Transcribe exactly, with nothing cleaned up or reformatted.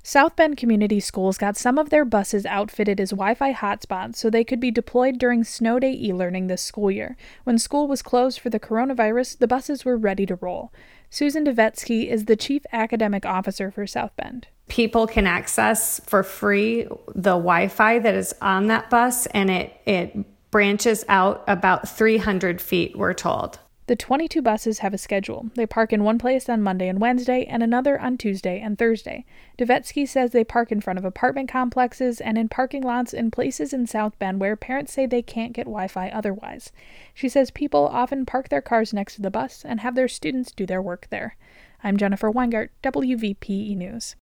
South Bend Community Schools got some of their buses outfitted as Wi-Fi hotspots so they could be deployed during snow day e-learning this school year. When school was closed for the coronavirus, the buses were ready to roll. Susan Duvetsky is the Chief Academic Officer for South Bend. People can access for free the Wi-Fi that is on that bus, and it, it branches out about three hundred feet, we're told. The twenty-two buses have a schedule. They park in one place on Monday and Wednesday, and another on Tuesday and Thursday. Duvetsky says they park in front of apartment complexes and in parking lots in places in South Bend where parents say they can't get Wi-Fi otherwise. She says people often park their cars next to the bus and have their students do their work there. I'm Jennifer Weingart, W V P E News.